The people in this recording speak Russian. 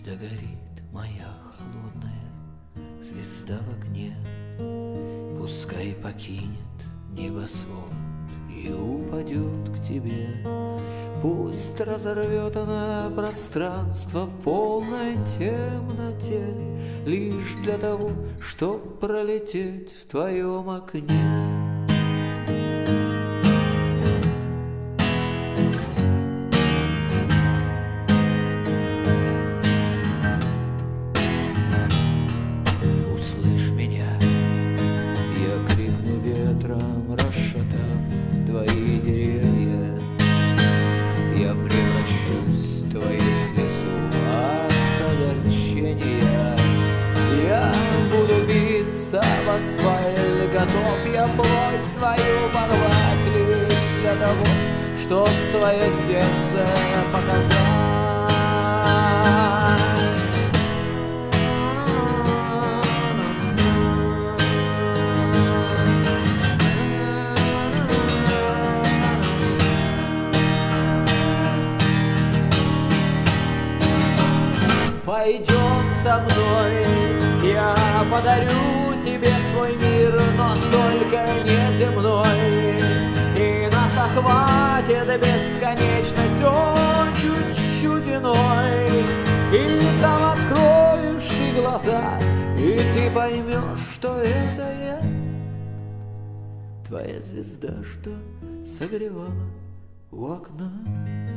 догорит моя холодная звезда в огне, пускай покинет небосвод и упадет к тебе. Пусть разорвет она пространство в полной темноте, лишь для того, чтоб пролететь в твоем окне. Услышь меня, я крикну ветром, расшатав твои деревья. Я превращусь в твою слезу от огорчения. Я буду биться в асфальт, готов я плоть свою порвать лишь для того, чтоб твое сердце показать. Пойдем со мной, я подарю тебе свой мир, но только не земной. И нас охватит бесконечность, о, чуть-чуть иной. И там откроешь ты глаза, и ты поймешь, что это я, твоя звезда, что согревала у окна.